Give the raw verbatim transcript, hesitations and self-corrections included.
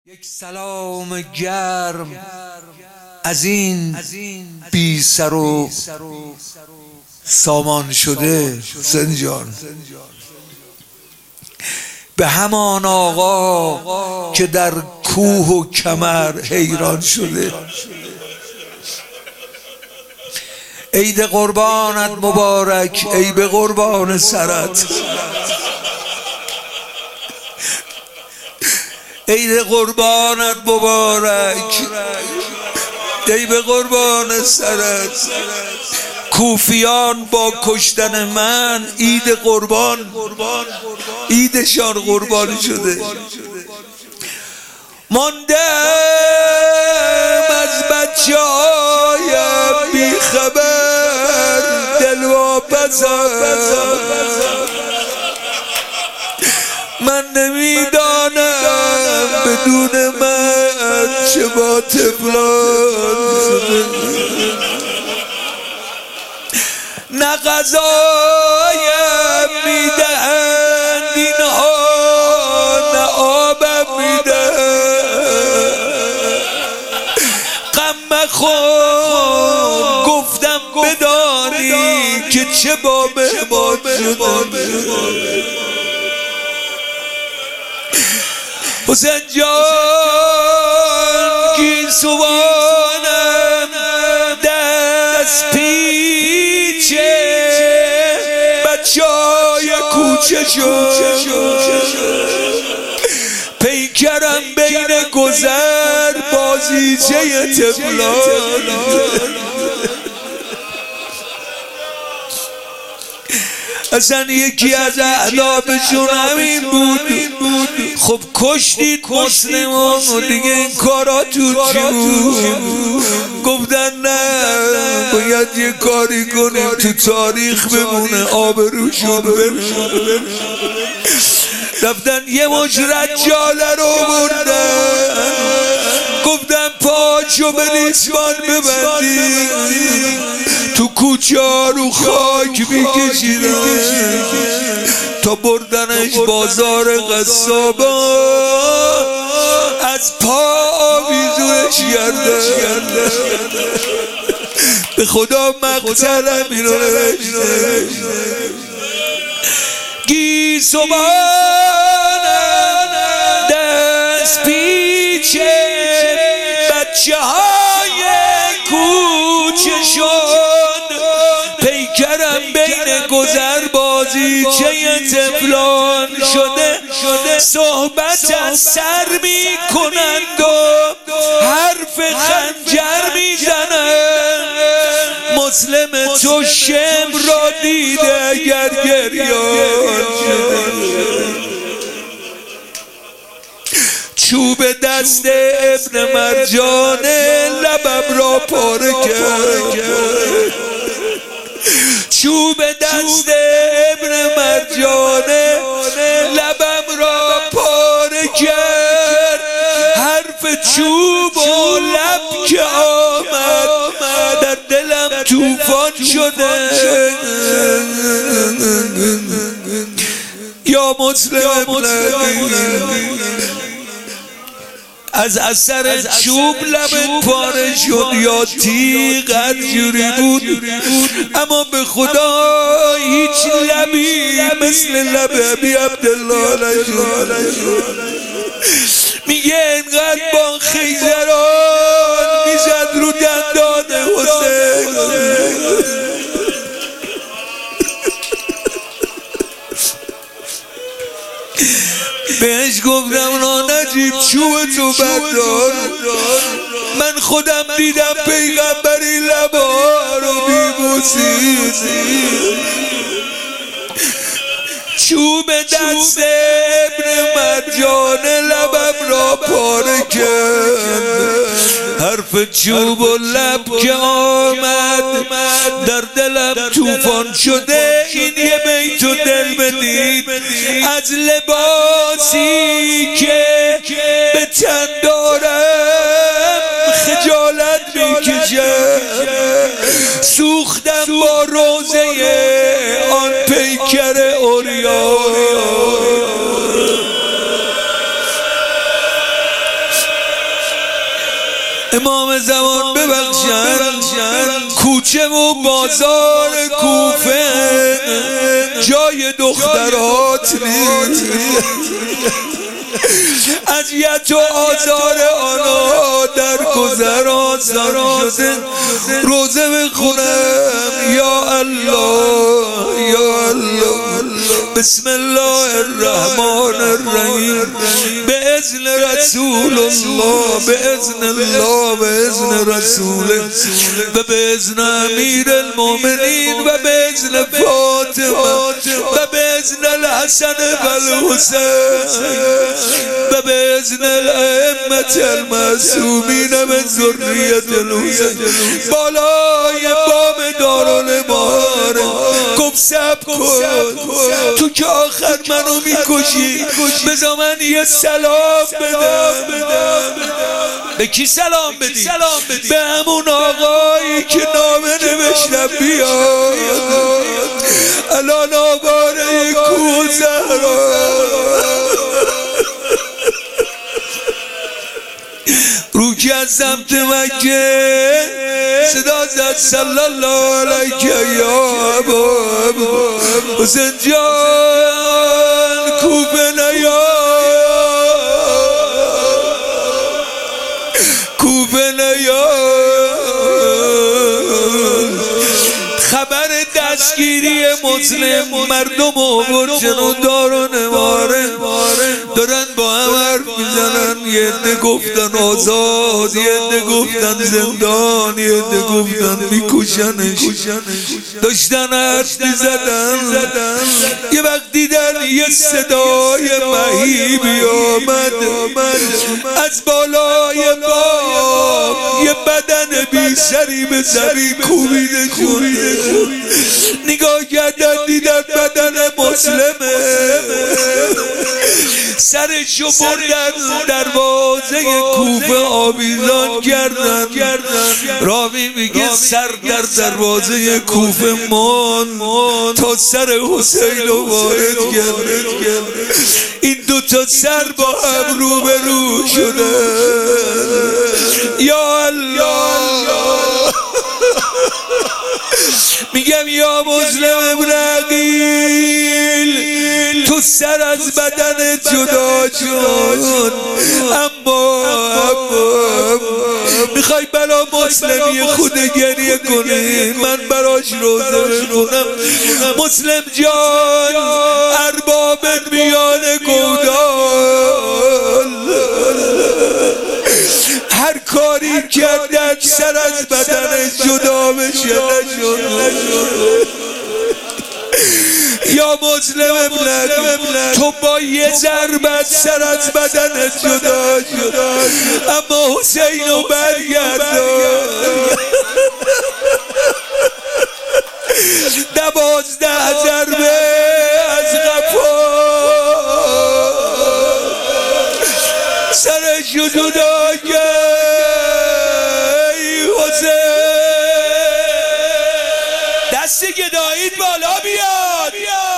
یک سلام گرم از این بی سر و سامان شده حسین جان، به همان آقا که در کوه و کمر حیران شده. عید قربانت مبارک ای به قربان سرت، عید قربانت مبارک ای به قربان سرت. کوفیان با کشتن من عید قربان عیدشان قربان شده. ماندم از بچه هایم بی خبر دل واپسم، من نمیدانم بدون من چه با طفلان نه غذایم میدهند اینها نه آبم میدهند. غم مخور گفتم بدانی که چه با مهمان شده. حسین جان گیسوانم دست پیچه بچه های کوچه شد، پیکرم بین گذر بازیچه طفلان. اصلا یکی از اهدافشون همین بود. خب کشتید مسلمان و دیگه این کاراتون چی بود؟ گفتن نه باید یه کاری کنیم تو تاریخ بمونه، آبروشون بمونه. رفتن یه مش رجاله رو بردن، گفتن پاچو به ریسمان ببندی، تو کوچه ها رو خاک میکشیدن تا بردنش بازار قصابا، از پا آویزونش گردن. به خدا مقتلم اینو نوشته. گیسوانم دست پیچه بچه های کوچه شد، پیکرم بین گذر بازیچه طفلان شده. صحبت از سر می کنند و حرف خنجر می زنند، مسلم تو شم را دیده اگر گریان شده. چوب دست ابن مرجان لبم را پاره کرد، چوب دست ابن مرجان لبم را پاره کرد. حرف چوب و لب که آمد در دلم توفان شده. یا مسلم از اثر چوب لبت پاره شد یا تیغ هر جوری بود، اما به خدا هیچ لبی مثل لب ابی عبدالله نشد. میگه اینقدر با خیزران میزد رو دندان حسین. بهش گفتم نا نجیب چوب تو بردار، من خودم دیدم پیغمبری لبا رو میبوسید. چوب دست ابن مرجان لبم را پاره کرد. حرف چوب و لب که آمد در دلم توفان شده. این یه بیت و دل بدید از لباسی که به تن دارم خجالت میکشم. سوختم با روزه آن پیکر عریان. امام زمان ببخشن کوچه و بازار کوفه جای دخترات نیست. اذیت و آزار آنها در گذر آسان شده. روزه بخونم یا الله یا الله بسم الله الرحمن الرحیم باذن رسول الله باذن الله باذن رسوله و باذن امیر المؤمنین و باذن فاطمه و باذن الحسن و الحسین و باذن الائمه المعصومین من ذریة الحسین. بالای بام دارالاماره گفت صبر کن تو که آخر منو میکشی بذار من یه سلام بدم. به کی سلام بدی؟ به همون آقایی که نامه نوشتم بیاد الان آواره کوزهرا رو که از سمت مکه صدا زد صلی الله علیه یا ابا حسین جان کوفه نیا کوفه نیا. خبر دستگیری مسلم مردم آورد جنو دارالاماره دارن با هم حرف میزنن. یه عده گفتن آزاد، یه عده گفتن زندان، یه عده گفتن میکشنش. داشتن حرف میزدن یه وقت دیدن یه صدای مهیبی آمد از بالای بام یه بدن بی سری به سری کوبیده شد. نگاه کردن دیدن بدن مسلمه. سرشو بردن دروازه کوفه آویزان کردن. راوی میگه سر در دروازه کوفه مان تا سر حسین رو وارد کرد. این دوتا سر با هم رو به رو شده. یا الله میگم یا مسلم ابن عقیل تو سر از بدن جدا شد اما اما میخوای برا مسلم یه خود گریه کنی من براش روزه بخونم. مسلم جان ارباب میان گودال هر کاری کردن سر از بدن جدا بشه نشد. یا مسلم ابن تو با یه ضربت سر از بدن جدا شد اما حسین رو برگردان. دوازده ضربه از قفا سرش رو جدا کرد. دست گدایید بالا بیاد.